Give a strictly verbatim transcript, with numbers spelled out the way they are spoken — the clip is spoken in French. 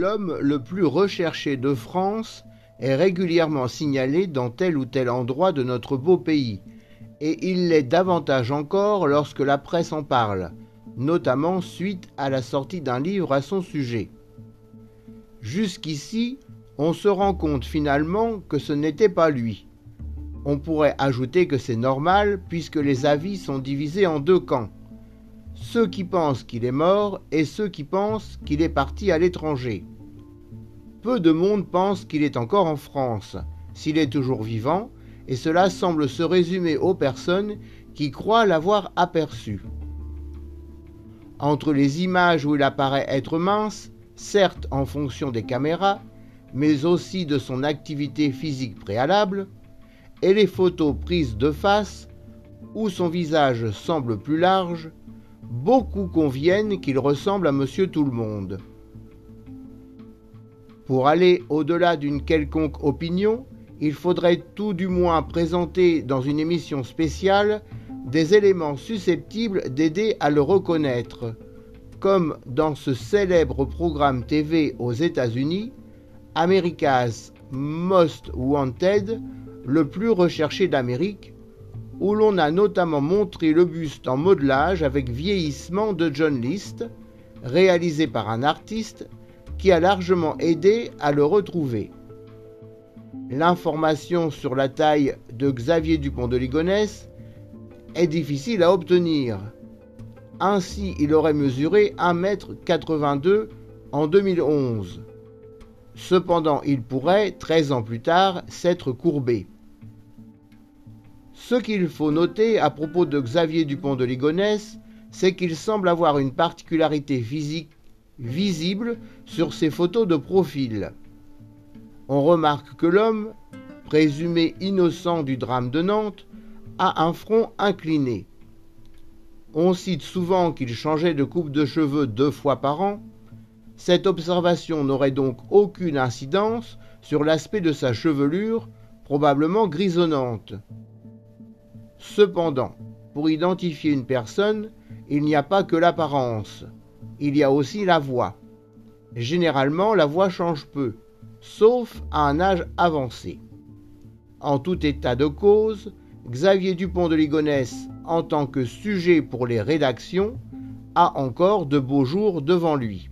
l'homme le plus recherché de France est régulièrement signalé dans tel ou tel endroit de notre beau pays, et il l'est davantage encore lorsque la presse en parle, notamment suite à la sortie d'un livre à son sujet. Jusqu'ici, on se rend compte finalement que ce n'était pas lui. On pourrait ajouter que c'est normal puisque les avis sont divisés en deux camps. Ceux qui pensent qu'il est mort et ceux qui pensent qu'il est parti à l'étranger. Peu de monde pense qu'il est encore en France, s'il est toujours vivant, et cela semble se résumer aux personnes qui croient l'avoir aperçu. Entre les images où il apparaît être mince, certes en fonction des caméras, mais aussi de son activité physique préalable, et les photos prises de face, où son visage semble plus large, beaucoup conviennent qu'il ressemble à Monsieur Tout-le-Monde. Pour aller au-delà d'une quelconque opinion, il faudrait tout du moins présenter dans une émission spéciale des éléments susceptibles d'aider à le reconnaître, comme dans ce célèbre programme T V aux États-Unis, America's Most Wanted, le plus recherché d'Amérique, où l'on a notamment montré le buste en modelage avec vieillissement de John List, réalisé par un artiste qui a largement aidé à le retrouver. L'information sur la taille de Xavier Dupont de Ligonnès est difficile à obtenir. Ainsi, il aurait mesuré un mètre quatre-vingt-deux en deux mille onze. Cependant, il pourrait, treize ans plus tard, s'être courbé. Ce qu'il faut noter à propos de Xavier Dupont de Ligonnès, c'est qu'il semble avoir une particularité physique visible sur ses photos de profil. On remarque que l'homme, présumé innocent du drame de Nantes, a un front incliné. On cite souvent qu'il changeait de coupe de cheveux deux fois par an. Cette observation n'aurait donc aucune incidence sur l'aspect de sa chevelure, probablement grisonnante. Cependant, pour identifier une personne, il n'y a pas que l'apparence, il y a aussi la voix. Généralement, la voix change peu, sauf à un âge avancé. En tout état de cause, Xavier Dupont de Ligonnès, en tant que sujet pour les rédactions, a encore de beaux jours devant lui.